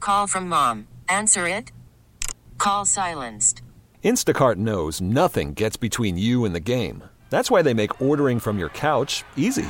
Call from mom. Answer it. Call silenced. Instacart knows nothing gets between you and the game. That's why they make ordering from your couch easy.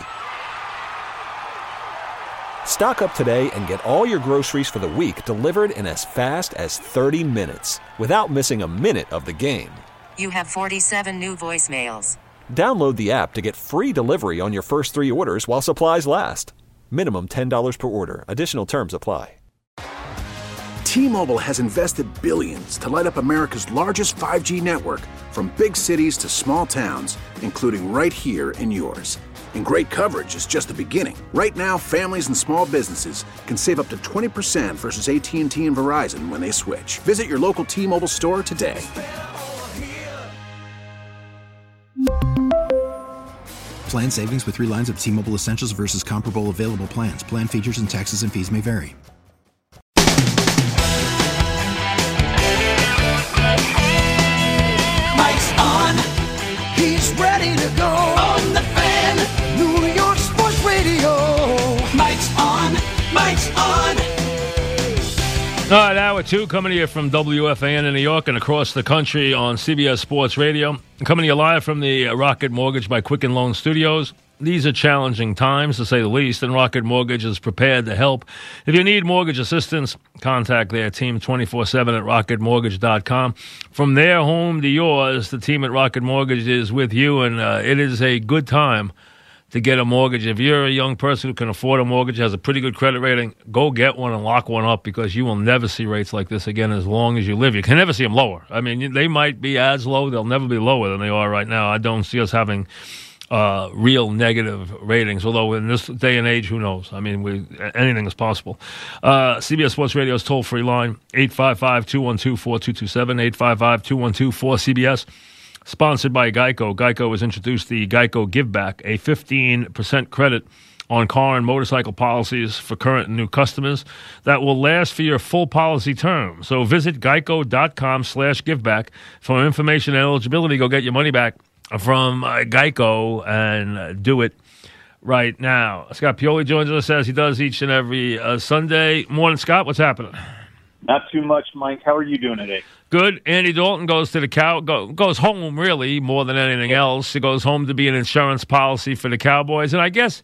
Stock up today and get all your groceries for the week delivered in as fast as 30 minutes without missing a minute of the game. You have 47 new voicemails. Download the app to get free delivery on your first 3 orders while supplies last. Minimum $10 per order. Additional terms apply. T-Mobile has invested billions to light up America's largest 5G network, from big cities to small towns, including right here in yours. And great coverage is just the beginning. Right now, families and small businesses can save up to 20% versus AT&T and Verizon when they switch. Visit your local T-Mobile store today. Plan savings with 3 lines of T-Mobile Essentials versus comparable available plans. Plan features and taxes and fees may vary. Mike's on. He's ready to go. On the Fan. New York Sports Radio. Mike's on. Mike's on. All right, hour 2 coming to you from WFAN in New York and across the country on CBS Sports Radio. Coming to you live from the Rocket Mortgage by Quicken Loan Studios. These are challenging times, to say the least, and Rocket Mortgage is prepared to help. If you need mortgage assistance, contact their team 24/7 at rocketmortgage.com. From their home to yours, the team at Rocket Mortgage is with you, and it is a good time to get a mortgage. If you're a young person who can afford a mortgage, has a pretty good credit rating, go get one and lock one up, because you will never see rates like this again as long as you live. You can never see them lower. I mean, they might be as low. They'll never be lower than they are right now. I don't see us having real negative ratings, although in this day and age, who knows? I mean, anything is possible. CBS Sports Radio's toll-free line, 855-212-4227, 855-212-4CBS. Sponsored by Geico. Geico has introduced the Geico Give Back, a 15% credit on car and motorcycle policies for current and new customers that will last for your full policy term. So visit geico.com/giveback for information and eligibility. Go get your money back from Geico and do it right now. Scott Pioli joins us as he does each and every Sunday. Morning, Scott. What's happening? Not too much, Mike. How are you doing today? Good. Andy Dalton goes to the goes home, really, more than anything else. He goes home to be an insurance policy for the Cowboys. And I guess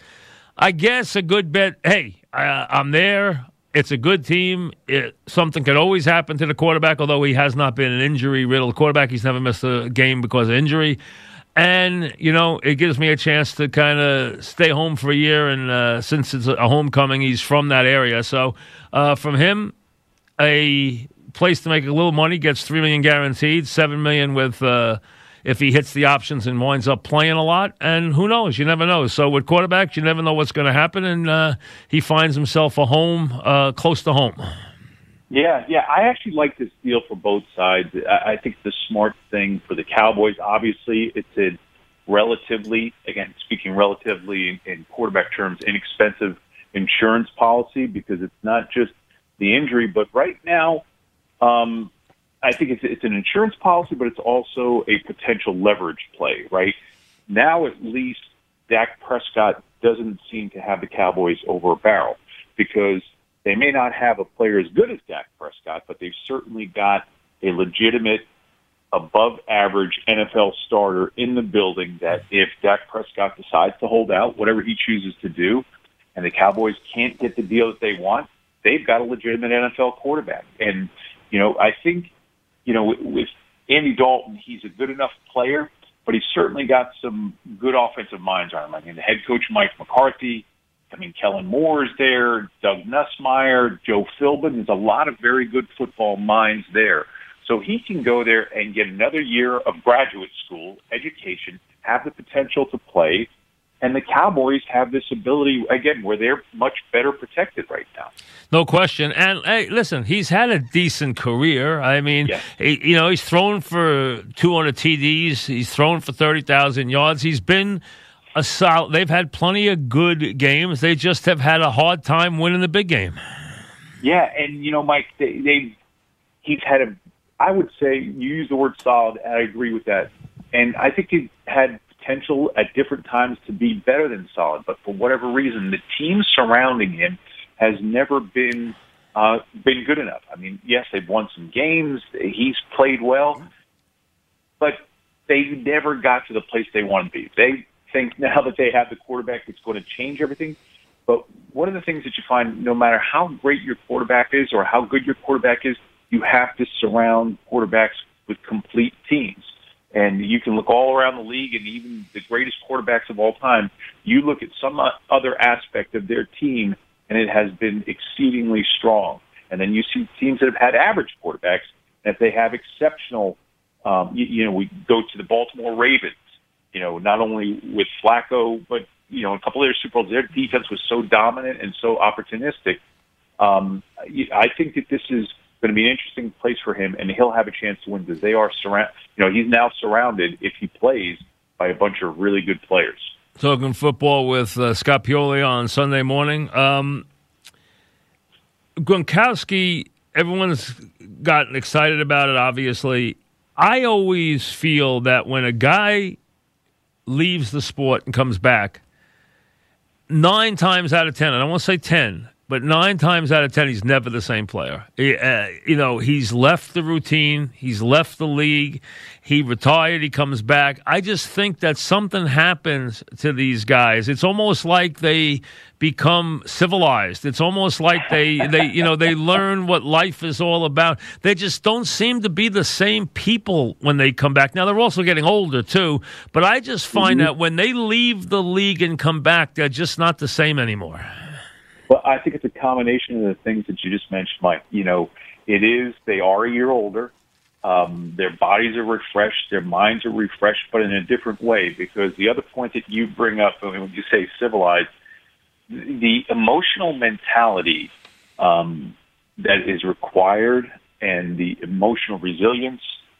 a good bet, hey, I'm there. It's a good team. Something could always happen to the quarterback, although he has not been an injury-riddled quarterback. He's never missed a game because of injury. And, you know, it gives me a chance to kind of stay home for a year. And since it's a homecoming, he's from that area. So from him, a place to make a little money, gets $3 million guaranteed, $7 million with if he hits the options and winds up playing a lot. And who knows? You never know. So with quarterbacks, you never know what's going to happen. And he finds himself a home close to home. Yeah. I actually like this deal for both sides. I think the smart thing for the Cowboys, obviously, it's a relatively, again, speaking relatively in quarterback terms, inexpensive insurance policy, because it's not just the injury, but right now, I think it's an insurance policy, but it's also a potential leverage play, right? Now, at least, Dak Prescott doesn't seem to have the Cowboys over a barrel, because they may not have a player as good as Dak Prescott, but they've certainly got a legitimate, above-average NFL starter in the building that if Dak Prescott decides to hold out, whatever he chooses to do, and the Cowboys can't get the deal that they want, they've got a legitimate NFL quarterback. And, you know, I think, you know, with Andy Dalton, he's a good enough player, but he's certainly got some good offensive minds on him. I mean, the head coach, Mike McCarthy, I mean, Kellen Moore is there, Doug Nussmeier, Joe Philbin. There's a lot of very good football minds there. So he can go there and get another year of graduate school education, have the potential to play, and the Cowboys have this ability, again, where they're much better protected right now. No question. And, hey, listen, he's had a decent career. I mean, yes. He's thrown for 200 TDs. He's thrown for 30,000 yards. He's been a solid. They've had plenty of good games. They just have had a hard time winning the big game. Yeah, and, you know, Mike, he's had I would say, you use the word solid, and I agree with that. And I think he had potential at different times to be better than solid, but for whatever reason, the team surrounding him has never been been good enough. I mean, yes, they've won some games. He's played well, but they never got to the place they want to be. They think now that they have the quarterback that's going to change everything. But one of the things that you find, no matter how great your quarterback is or how good your quarterback is, you have to surround quarterbacks with complete teams. And you can look all around the league, and even the greatest quarterbacks of all time, you look at some other aspect of their team, and it has been exceedingly strong. And then you see teams that have had average quarterbacks, and if they have exceptional, we go to the Baltimore Ravens, not only with Flacco, but, a couple of their Super Bowls, their defense was so dominant and so opportunistic. I think that this is going to be an interesting place for him, and he'll have a chance to win because they are he's now surrounded, if he plays, by a bunch of really good players. Talking football with Scott Pioli on Sunday morning. Gronkowski, everyone's gotten excited about it, obviously. I always feel that when a guy leaves the sport and comes back, 9 times out of 10, I don't want to say 10, but 9 times out of 10, he's never the same player. He's left the routine. He's left the league. He retired. He comes back. I just think that something happens to these guys. It's almost like they become civilized. It's almost like they learn what life is all about. They just don't seem to be the same people when they come back. Now, they're also getting older, too. But I just find that when they leave the league and come back, they're just not the same anymore. Well, I think it's a combination of the things that you just mentioned, Mike. They are a year older. Their bodies are refreshed. Their minds are refreshed, but in a different way, because the other point that you bring up when you say civilized, the emotional mentality that is required and the emotional resilience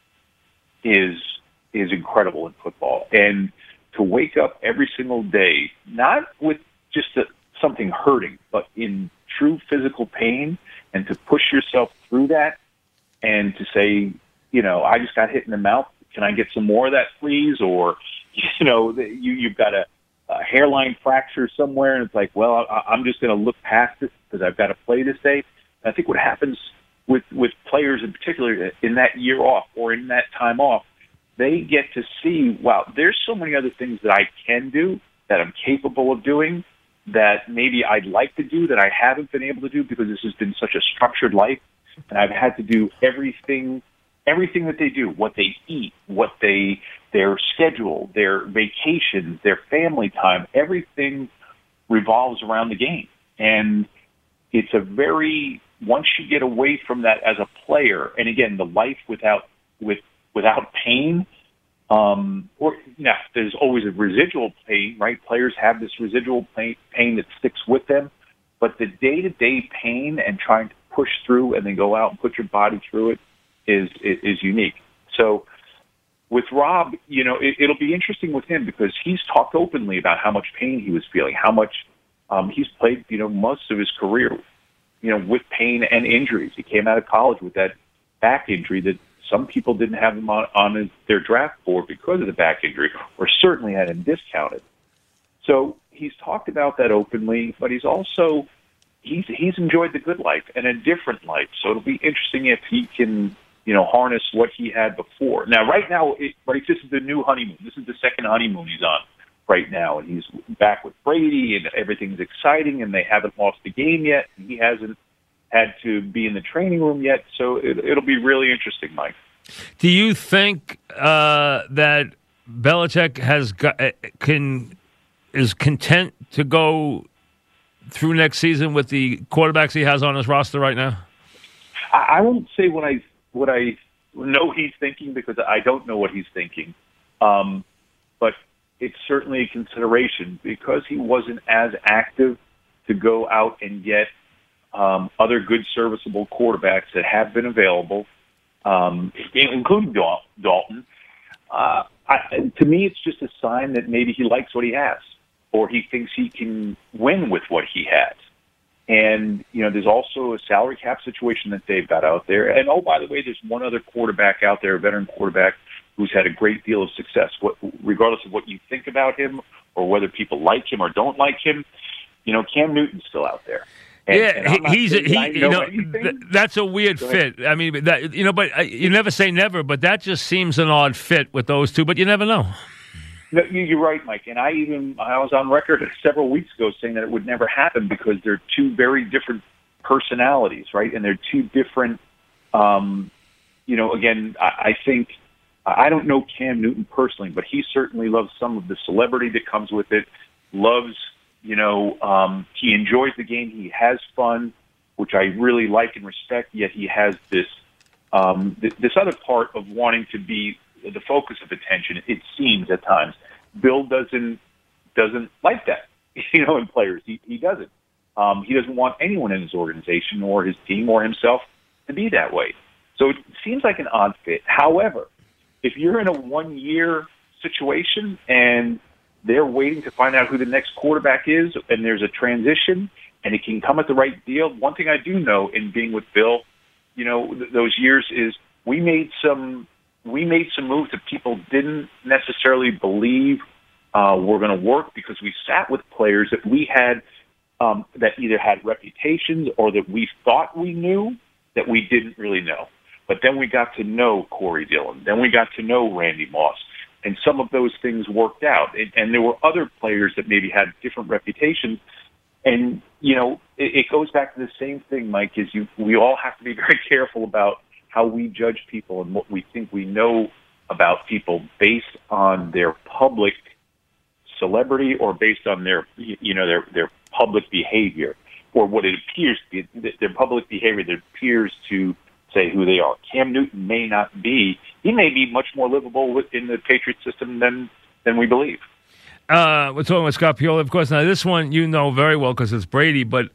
is incredible in football. And to wake up every single day, not with just something hurting, but in true physical pain, and to push yourself through that and to say, I just got hit in the mouth. Can I get some more of that, please? Or, you've got a hairline fracture somewhere, and it's like, well, I'm just going to look past it because I've got to play this day. And I think what happens with players in particular in that year off or in that time off, they get to see, wow, there's so many other things that I can do, that I'm capable of doing, that maybe I'd like to do that I haven't been able to do because this has been such a structured life, and I've had to do everything that they do, what they eat, their schedule, their vacations, their family time, everything revolves around the game. And it's once you get away from that as a player, and again, the life without pain, there's always a residual pain, right? Players have this residual pain that sticks with them, but the day-to-day pain and trying to push through and then go out and put your body through it is unique. So with Rob, it'll be interesting with him because he's talked openly about how much pain he was feeling, how much he's played, most of his career, with pain and injuries. He came out of college with that back injury that some people didn't have him on their draft board because of the back injury, or certainly had him discounted. So he's talked about that openly, but he's also he's enjoyed the good life and a different life. So it'll be interesting if he can harness what he had before. Now, right now, this is the new honeymoon. This is the second honeymoon he's on right now, and he's back with Brady, and everything's exciting, and they haven't lost a game yet, and he hasn't had to be in the training room yet, so it'll be really interesting, Mike. Do you think that Belichick is content to go through next season with the quarterbacks he has on his roster right now? I won't say what I know he's thinking, because I don't know what he's thinking, but it's certainly a consideration because he wasn't as active to go out and get other good, serviceable quarterbacks that have been available, including Dalton. To me, it's just a sign that maybe he likes what he has, or he thinks he can win with what he has. And, there's also a salary cap situation that they've got out there. And, oh, by the way, there's one other quarterback out there, a veteran quarterback, who's had a great deal of success. Regardless of what you think about him or whether people like him or don't like him, Cam Newton's still out there. And I'm not saying I know anything. That's a weird fit. I mean, but you never say never, but that just seems an odd fit with those two. But you never know. No, you're right, Mike. And I was on record several weeks ago saying that it would never happen because they're two very different personalities, right? And they're two different. Again, I think I don't know Cam Newton personally, but he certainly loves some of the celebrity that comes with it. Loves, he enjoys the game. He has fun, which I really like and respect. Yet he has this other part of wanting to be the focus of attention. It seems at times. Bill doesn't like that, in players. He doesn't. He doesn't want anyone in his organization or his team or himself to be that way. So it seems like an odd fit. However, if you're in a one-year situation and they're waiting to find out who the next quarterback is and there's a transition and it can come at the right deal, one thing I do know in being with Bill, those years is we made some moves that people didn't necessarily believe were going to work because we sat with players that we had that either had reputations or that we thought we knew that we didn't really know. But then we got to know Corey Dillon. Then we got to know Randy Moss. And some of those things worked out. And there were other players that maybe had different reputations. And, it goes back to the same thing, Mike, is we all have to be very careful about how we judge people and what we think we know about people based on their public celebrity or based on their public behavior or what it appears to be, their public behavior that appears to say who they are. Cam Newton may not be. He may be much more livable in the Patriot system than we believe. We're talking with Scott Pioli, of course. Now, this one you know very well because it's Brady, but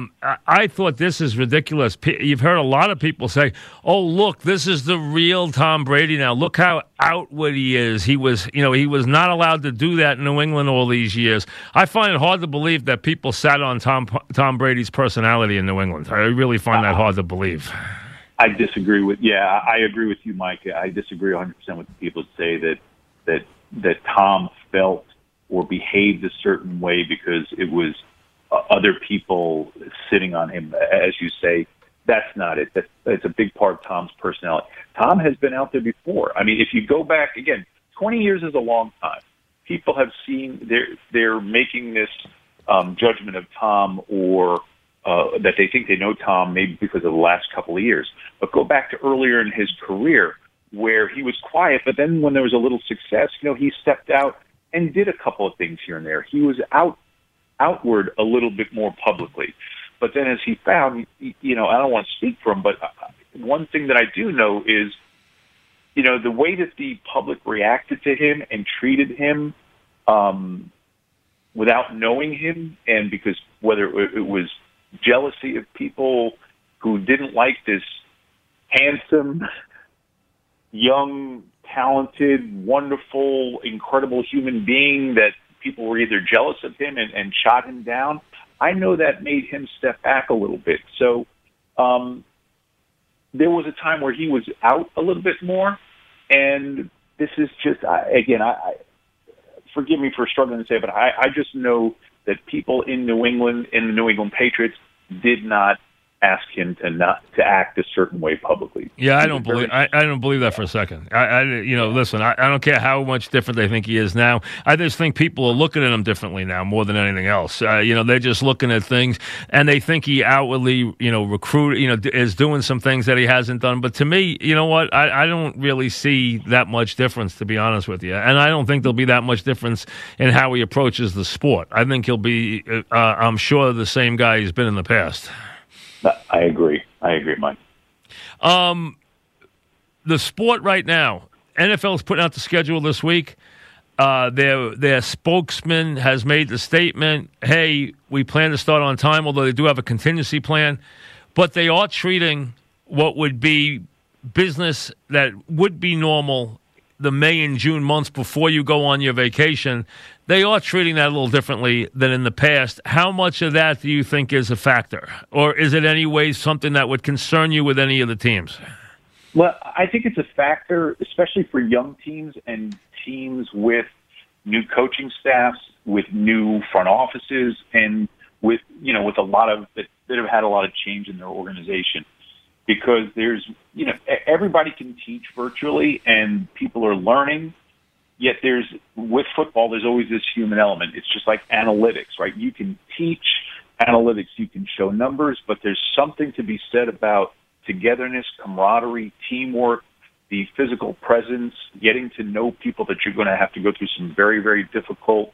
I thought this is ridiculous. You've heard a lot of people say, oh, look, this is the real Tom Brady now. Look how outward he is. He was not allowed to do that in New England all these years. I find it hard to believe that people sat on Tom Brady's personality in New England. I really find that hard to believe. I disagree I agree with you, Mike. I disagree 100% with the people that say that Tom felt or behaved a certain way because it was other people sitting on him. As you say, that's not it. That's a big part of Tom's personality. Tom has been out there before. I mean, if you go back, again, 20 years is a long time. People have seen, they're making this judgment of Tom or that they think they know Tom maybe because of the last couple of years. But go back to earlier in his career where he was quiet, but then when there was a little success, he stepped out and did a couple of things here and there. He was outward a little bit more publicly. But then as he found, I don't want to speak for him, but one thing that I do know is, the way that the public reacted to him and treated him without knowing him, and because whether it was jealousy of people who didn't like this handsome, young, talented, wonderful, incredible human being that people were either jealous of him and shot him down. I know that made him step back a little bit. So there was a time where he was out a little bit more, and this is just, again, forgive me for struggling to say, but I just know that people in New England, in the New England Patriots, did not ask him to act a certain way publicly. Yeah, I don't believe that for a second. Listen, I don't care how much different they think he is now. I just think people are looking at him differently now more than anything else. They're just looking at things and they think he outwardly, is doing some things that he hasn't done. But to me, you know what? I don't really see that much difference, to be honest with you. And I don't think there'll be that much difference in how he approaches the sport. I think he'll be, I'm sure, the same guy he's been in the past. I agree, Mike. The sport right now, NFL's putting out the schedule this week. Their spokesman has made the statement, hey, we plan to start on time, although they do have a contingency plan. But they are treating what would be business that would be normal the May and June months before you go on your vacation. They are treating that a little differently than in the past. How much of that do you think is a factor? Or is it any way something that would concern you with any of the teams? Well, I think it's a factor, especially for young teams and teams with new coaching staffs, with new front offices, and with a lot of that have had a lot of change in their organization, because there's everybody can teach virtually and people are learning. Yet with football, there's always this human element. It's just like analytics, right? You can teach analytics, you can show numbers, but there's something to be said about togetherness, camaraderie, teamwork, the physical presence, getting to know people that you're going to have to go through some very, very difficult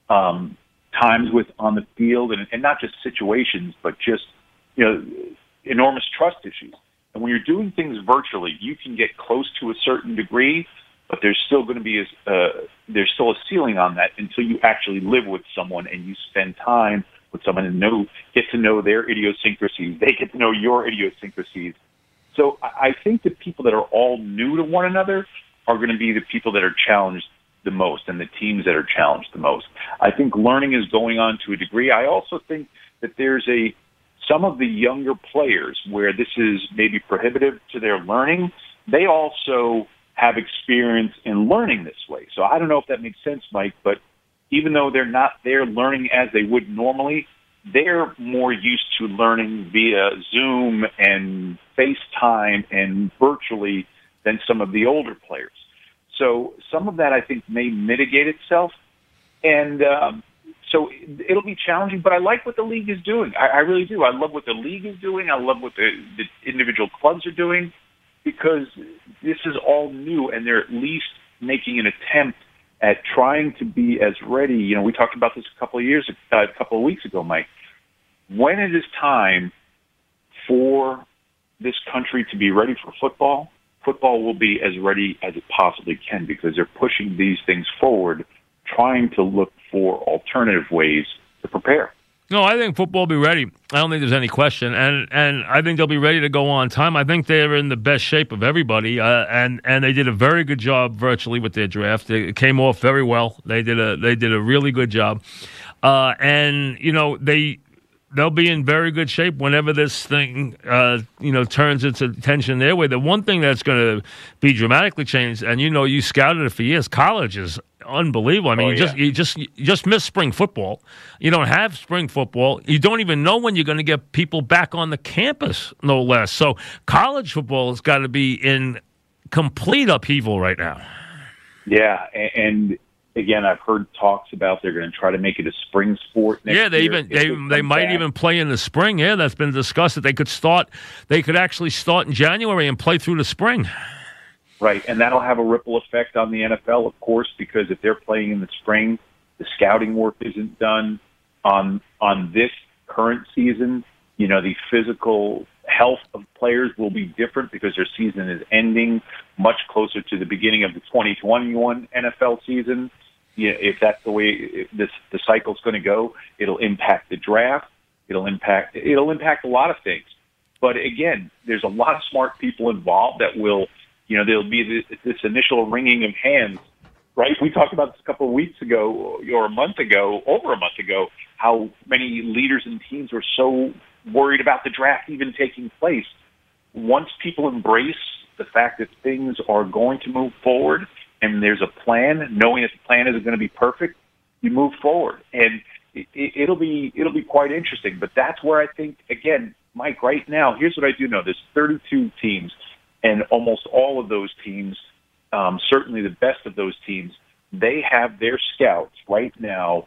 times with on the field, and not just situations, but just enormous trust issues. And when you're doing things virtually, you can get close to a certain degree, but there's still going to be there's still a ceiling on that until you actually live with someone and you spend time with someone and get to know their idiosyncrasies. They get to know your idiosyncrasies. So I think the people that are all new to one another are going to be the people that are challenged the most and the teams that are challenged the most. I think learning is going on to a degree. I also think that there's some of the younger players where this is maybe prohibitive to their learning. They also have experience in learning this way. So I don't know if that makes sense, Mike, but even though they're not there learning as they would normally, they're more used to learning via Zoom and FaceTime and virtually than some of the older players. So some of that, I think, may mitigate itself. And so it'll be challenging, but I like what the league is doing. I really do. I love what the league is doing. I love what the individual clubs are doing, because this is all new, and they're at least making an attempt at trying to be as ready. We talked about this a couple of weeks ago, Mike. When it is time for this country to be ready for football, football will be as ready as it possibly can, because they're pushing these things forward, trying to look for alternative ways to prepare. No, I think football will be ready. I don't think there's any question, and I think they'll be ready to go on time. I think they're in the best shape of everybody, and they did a very good job virtually with their draft. It came off very well. They did a really good job, and they'll be in very good shape whenever this thing turns its attention their way. The one thing that's going to be dramatically changed, and you scouted it for years, college is unbelievable. I mean, you just miss spring football. You don't have spring football. You don't even know when you're going to get people back on the campus, no less. So college football has got to be in complete upheaval right now. Yeah, and again, I've heard talks about they're going to try to make it a spring sport next year. They might even play in the spring. Yeah, that's been discussed that they could actually start in January and play through the spring. Right, and that'll have a ripple effect on the NFL, of course, because if they're playing in the spring, the scouting work isn't done on this current season. The physical health of players will be different because their season is ending much closer to the beginning of the 2021 NFL season. If that's the way the cycle's going to go, it'll impact the draft. It'll impact a lot of things. But again, there's a lot of smart people involved that will. There'll be this initial wringing of hands, right? We talked about this a couple of weeks ago, or over a month ago, how many leaders and teams were so worried about the draft even taking place. Once people embrace the fact that things are going to move forward and there's a plan, knowing that the plan isn't going to be perfect, you move forward. And it'll be quite interesting. But that's where I think, again, Mike, right now, here's what I do know. There's 32 teams. And almost all of those teams, certainly the best of those teams, they have their scouts right now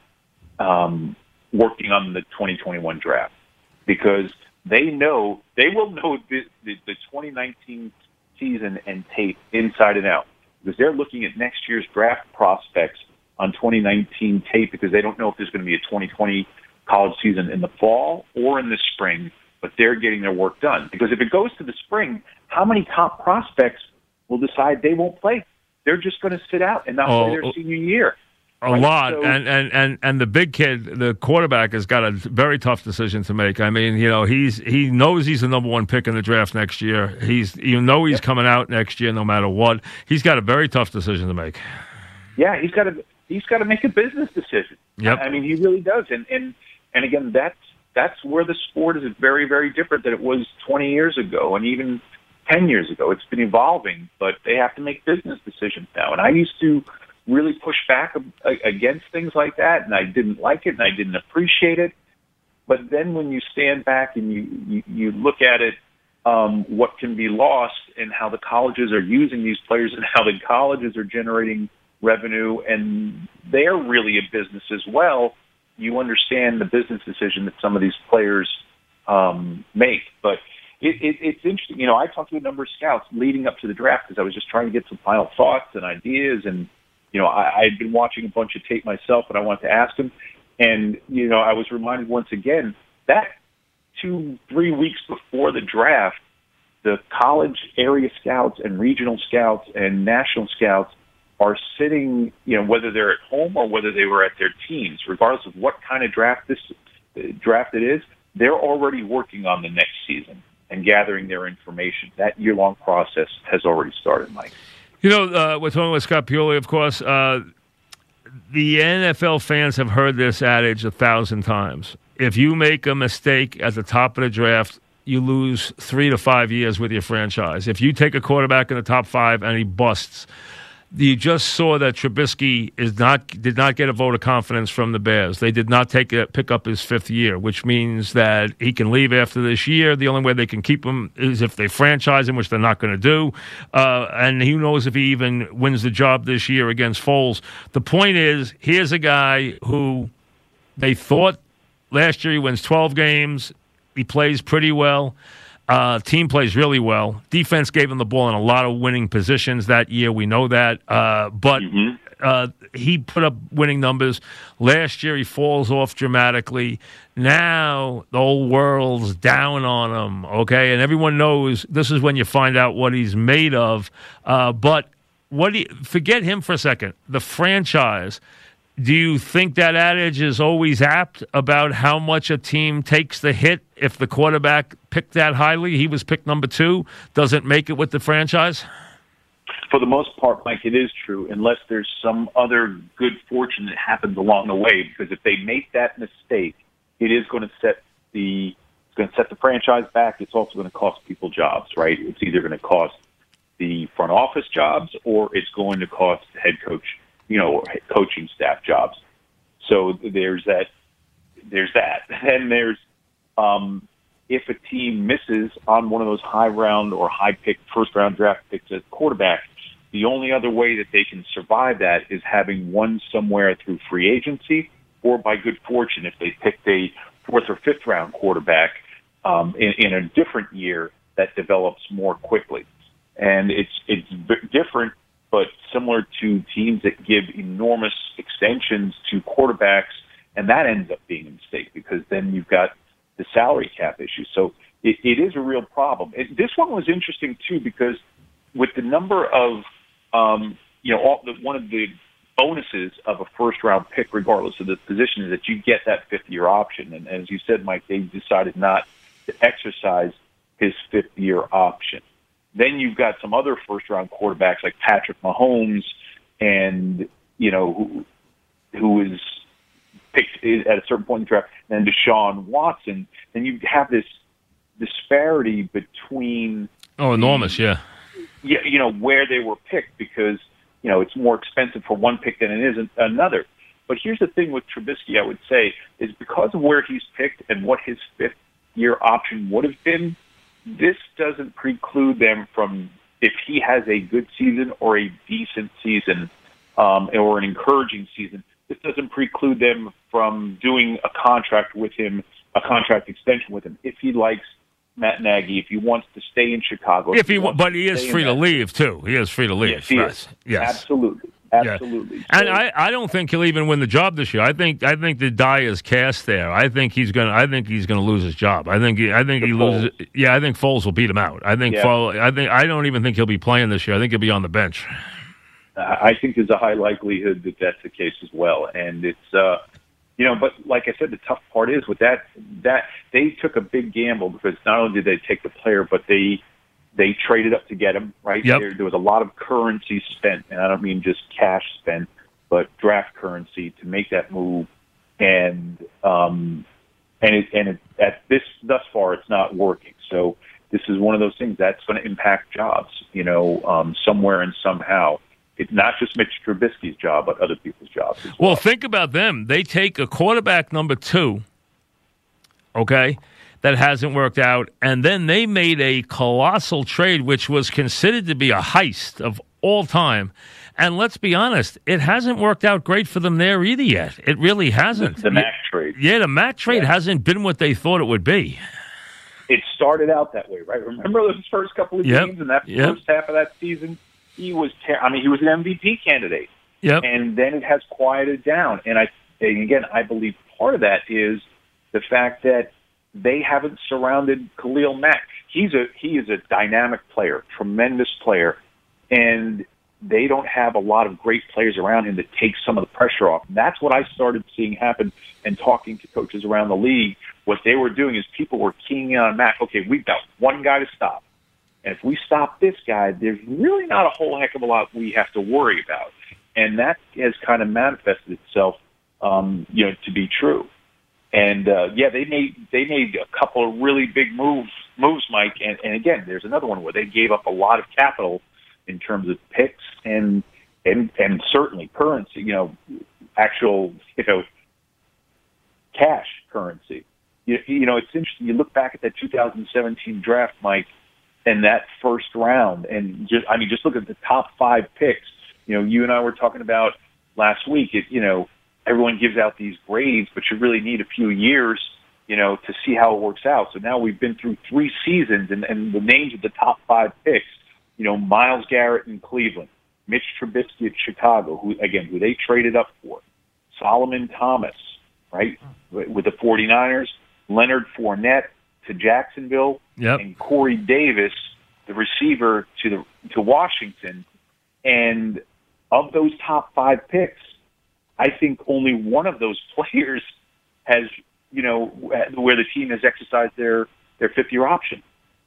working on the 2021 draft, because they will know the 2019 season and tape inside and out, because they're looking at next year's draft prospects on 2019 tape, because they don't know if there's going to be a 2020 college season in the fall or in the spring. But they're getting their work done. Because if it goes to the spring, how many top prospects will decide they won't play? They're just going to sit out and not play their senior year. A lot. So, and the big kid, the quarterback, has got a very tough decision to make. I mean, he knows he's the number one pick in the draft next year. He's coming out next year no matter what. He's got a very tough decision to make. Yeah, he's got to make a business decision. Yep. I mean, he really does. And again, that's where the sport is very, very different than it was 20 years ago and even 10 years ago. It's been evolving, but they have to make business decisions now. And I used to really push back against things like that, and I didn't like it, and I didn't appreciate it. But then when you stand back and you look at it, what can be lost and how the colleges are using these players and how the colleges are generating revenue, and they're really a business as well. You understand the business decision that some of these players make. But it's interesting. I talked to a number of scouts leading up to the draft because I was just trying to get some final thoughts and ideas. And, I'd been watching a bunch of tape myself, and I wanted to ask them. And, I was reminded once again that 2-3 weeks before the draft, the college area scouts and regional scouts and national scouts are sitting, whether they're at home or whether they were at their teams, regardless of what kind of draft it is, they're already working on the next season and gathering their information. That year-long process has already started, Mike. We're talking with Scott Pioli, of course. The NFL fans have heard this adage 1,000 times. If you make a mistake at the top of the draft, you lose 3 to 5 years with your franchise. If you take a quarterback in the top 5 and he busts, you just saw that Trubisky did not get a vote of confidence from the Bears. They did not pick up his 5th year, which means that he can leave after this year. The only way they can keep him is if they franchise him, which they're not going to do. And who knows if he even wins the job this year against Foles. The point is, here's a guy who they thought last year he wins 12 games. He plays pretty well. Team plays really well. Defense gave him the ball in a lot of winning positions that year. We know that. But he put up winning numbers. Last year, he falls off dramatically. Now, the whole world's down on him, okay? And everyone knows this is when you find out what he's made of. But forget him for a second. The franchise. Do you think that adage is always apt about how much a team takes the hit if the quarterback picked that highly? He was picked number 2. Doesn't make it with the franchise? For the most part, Mike, it is true, unless there's some other good fortune that happens along the way. Because if they make that mistake, it is going to set the franchise back. It's also going to cost people jobs, right? It's either going to cost the front office jobs or it's going to cost the head coach, coaching staff jobs. So there's that. And there's if a team misses on one of those high round or high pick first round draft picks at quarterback, the only other way that they can survive that is having one somewhere through free agency or by good fortune if they picked a 4th or 5th round quarterback in a different year that develops more quickly. And it's different, but similar to teams that give enormous extensions to quarterbacks, and that ends up being a mistake because then you've got the salary cap issue. So it is a real problem. This one was interesting, too, because with the number of, one of the bonuses of a first-round pick, regardless of the position, is that you get that 5th-year option. And as you said, Mike, they decided not to exercise his 5th-year option. Then you've got some other first-round quarterbacks like Patrick Mahomes and, who is picked at a certain point in the draft, and Deshaun Watson. Then you have this disparity between... Oh, enormous, yeah. Where they were picked because, it's more expensive for one pick than it is another. But here's the thing with Trubisky, I would say, is because of where he's picked and what his 5th-year option would have been, this doesn't preclude them from, if he has a good season or a decent season or an encouraging season, this doesn't preclude them from doing a contract extension with him if he likes Matt Nagy, if he wants to stay in Chicago. But he is free to leave, too. He is free to leave. Yes, yes. Absolutely. Absolutely. Yeah. And I don't think he'll even win the job this year. I think the die is cast there. I think he's gonna lose his job. I think he loses. Yeah, I think Foles will beat him out. I don't even think he'll be playing this year. I think he'll be on the bench. I think there's a high likelihood that that's the case as well. And it's but like I said, the tough part is with that they took a big gamble because not only did they take the player, but they traded up to get him, right? Yep. There was a lot of currency spent, and I don't mean just cash spent, but draft currency to make that move. And thus far, it's not working. So this is one of those things that's going to impact jobs, somewhere and somehow. It's not just Mitch Trubisky's job, but other people's jobs as well. Well, think about them. They take a quarterback number 2 okay, that hasn't worked out. And then they made a colossal trade, which was considered to be a heist of all time. And let's be honest, it hasn't worked out great for them there either yet. It really hasn't. The Mac trade. Yeah, the Mac trade hasn't been what they thought it would be. It started out that way, right? Remember those first couple of games in that first half of that season? He was he was an MVP candidate. Yep. And then it has quieted down. And again, I believe part of that is the fact that they haven't surrounded Khalil Mack. He is a dynamic player, tremendous player, and they don't have a lot of great players around him that take some of the pressure off. And that's what I started seeing happen and talking to coaches around the league. What they were doing is people were keying in on Mack. Okay, we've got one guy to stop. And if we stop this guy, there's really not a whole heck of a lot we have to worry about. And that has kind of manifested itself, to be true. And they made a couple of really big moves, Mike. And again, there's another one where they gave up a lot of capital in terms of picks and certainly currency, actual, cash currency. It's interesting. You look back at that 2017 draft, Mike, and that first round, and just look at the top 5 picks. You and I were talking about last week. Everyone gives out these grades, but you really need a few years, to see how it works out. So now we've been through 3 seasons, and the names of the top 5 picks. Myles Garrett in Cleveland, Mitch Trubisky at Chicago, who they traded up for, Solomon Thomas, right, with the 49ers, Leonard Fournette to Jacksonville, and Corey Davis, the receiver, to Washington. And of those top 5 picks, I think only one of those players has, where the team has exercised their 5th-year option.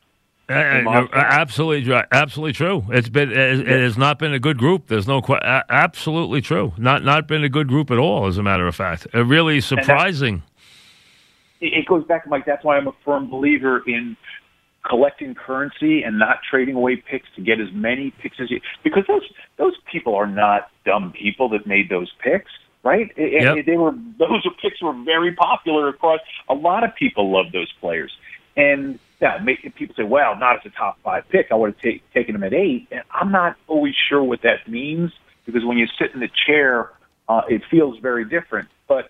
Absolutely true. It has not been a good group. There's no absolutely true. Not been a good group at all. As a matter of fact, really surprising. It goes back to Mike. That's why I'm a firm believer in collecting currency and not trading away picks to get as many picks as you. Because those people are not dumb people that made those picks, right? Those picks were very popular across. A lot of people love those players, and. Yeah, people say, well, not as a top 5 pick. I would have taken him at 8. And I'm not always sure what that means because when you sit in the chair, it feels very different. But,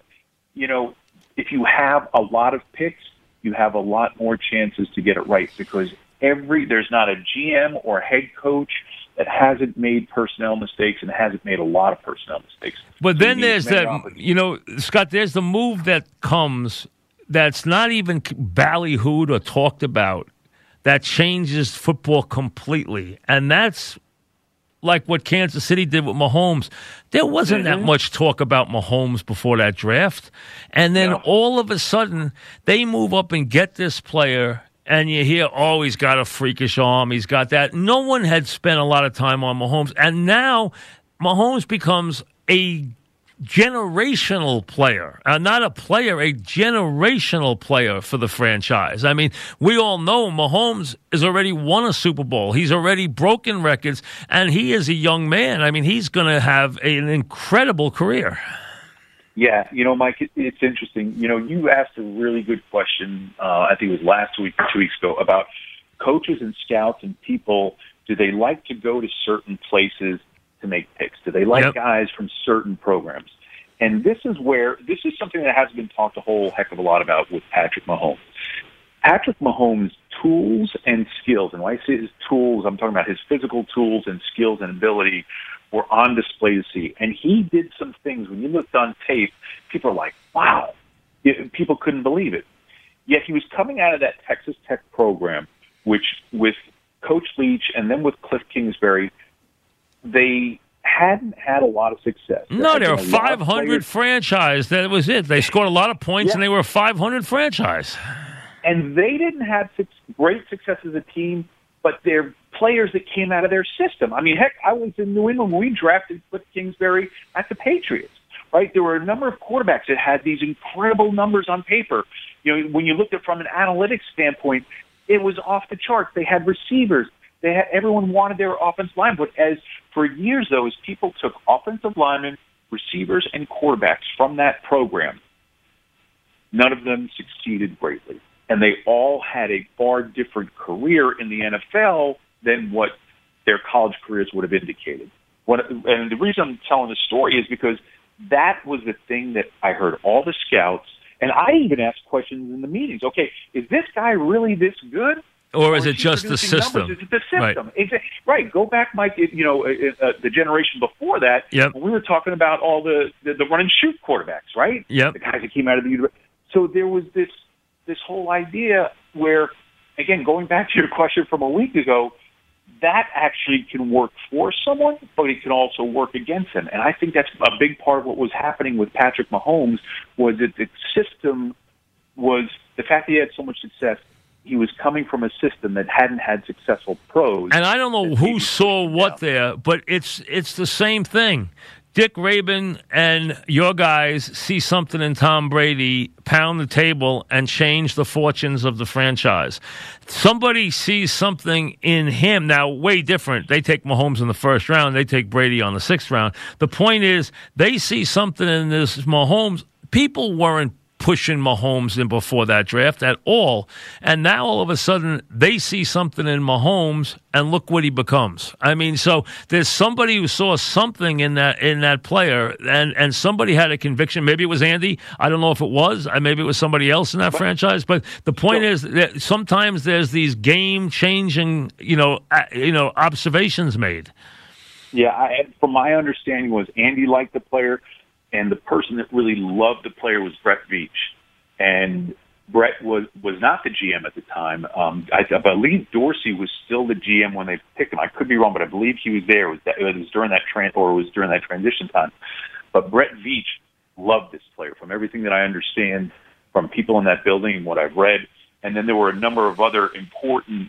if you have a lot of picks, you have a lot more chances to get it right because there's not a GM or head coach that hasn't made personnel mistakes and hasn't made a lot of personnel mistakes. But then there's that, Scott, there's the move that comes that's not even ballyhooed or talked about that changes football completely. And that's like what Kansas City did with Mahomes. There wasn't that much talk about Mahomes before that draft. And then all of a sudden, they move up and get this player, and you hear, he's got a freakish arm, he's got that. No one had spent a lot of time on Mahomes. And now Mahomes becomes a generational player, not a player, a generational player for the franchise. I mean, we all know Mahomes has already won a Super Bowl. He's already broken records, and he is a young man. I mean, he's going to have an incredible career. Yeah, Mike, it's interesting. You asked a really good question, I think it was last week or 2 weeks ago, about coaches and scouts and people. Do they like to go to certain places to make picks? Do they like guys from certain programs? And this is something that hasn't been talked a whole heck of a lot about with Patrick Mahomes. Patrick Mahomes' tools and skills, and when I say his tools, I'm talking about his physical tools and skills and ability were on display to see. And he did some things, when you looked on tape, people are like, wow. People couldn't believe it. Yet he was coming out of that Texas Tech program, which with Coach Leach and then with Cliff Kingsbury, they hadn't had a lot of success. No, they were 500 franchise. That was it. They scored a lot of points, and they were a 500 franchise. And they didn't have great success as a team, but they're players that came out of their system. I mean, heck, I was in New England when we drafted Cliff Kingsbury at the Patriots, right? There were a number of quarterbacks that had these incredible numbers on paper. When you looked at it from an analytics standpoint, it was off the charts. They had receivers. Everyone wanted their offensive line, but for years, though, as people took offensive linemen, receivers, and quarterbacks from that program, none of them succeeded greatly. And they all had a far different career in the NFL than what their college careers would have indicated. And the reason I'm telling this story is because that was the thing that I heard all the scouts, and I even asked questions in the meetings. Okay, is this guy really this good? Or is it just the system? Is it the system? Right. Go back, Mike, the generation before that, yep. when we were talking about all the run-and-shoot quarterbacks, right? Yep. The guys that came out of the university. So there was this whole idea where, again, going back to your question from a week ago, that actually can work for someone, but it can also work against them. And I think that's a big part of what was happening with Patrick Mahomes was that the system was the fact that he had so much success. He was coming from a system that hadn't had successful pros. And I don't know who saw what there, but it's the same thing. Dick Rabin and your guys see something in Tom Brady, pound the table, and change the fortunes of the franchise. Somebody sees something in him. Now, way different. They take Mahomes in the first round. They take Brady on the sixth round. The point is, they see something in this Mahomes. People weren't pushing Mahomes in before that draft at all. And now all of a sudden they see something in Mahomes and look what he becomes. I mean, so there's somebody who saw something in that player and somebody had a conviction. Maybe it was Andy. I don't know if it was. Maybe it was somebody else in that franchise. But the point is that sometimes there's these game-changing, observations made. Yeah, from my understanding was Andy liked the player. And the person that really loved the player was Brett Veach. And Brett was not the GM at the time. I believe Dorsey was still the GM when they picked him. I could be wrong, but I believe he was there. It was during that transition time. But Brett Veach loved this player from everything that I understand from people in that building and what I've read. And then there were a number of other important,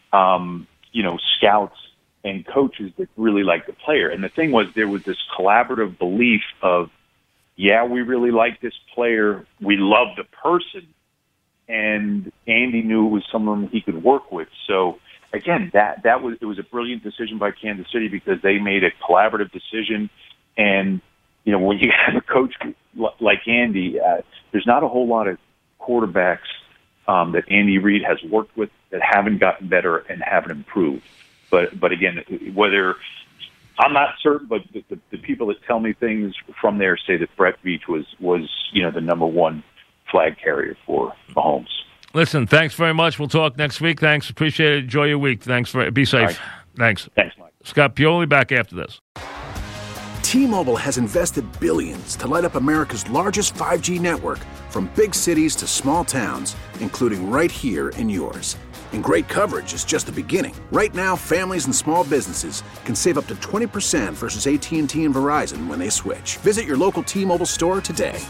scouts and coaches that really liked the player. And the thing was, there was this collaborative belief of, yeah, we really like this player. We love the person. And Andy knew it was someone he could work with. So, again, it was a brilliant decision by Kansas City because they made a collaborative decision. And, when you have a coach like Andy, there's not a whole lot of quarterbacks that Andy Reid has worked with that haven't gotten better and haven't improved. But again, whether – I'm not certain, but the people that tell me things from there say that Brett Veach was the number one flag carrier for Mahomes. Listen, thanks very much. We'll talk next week. Thanks. Appreciate it. Enjoy your week. Be safe. Right. Thanks. Thanks, Mike. Scott Pioli back after this. T-Mobile has invested billions to light up America's largest 5G network from big cities to small towns, including right here in yours. And great coverage is just the beginning. Right now, families and small businesses can save up to 20% versus AT&T and Verizon when they switch. Visit your local T-Mobile store today.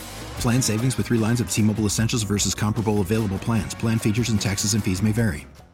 Plan savings with 3 lines of T-Mobile Essentials versus comparable available plans. Plan features and taxes and fees may vary.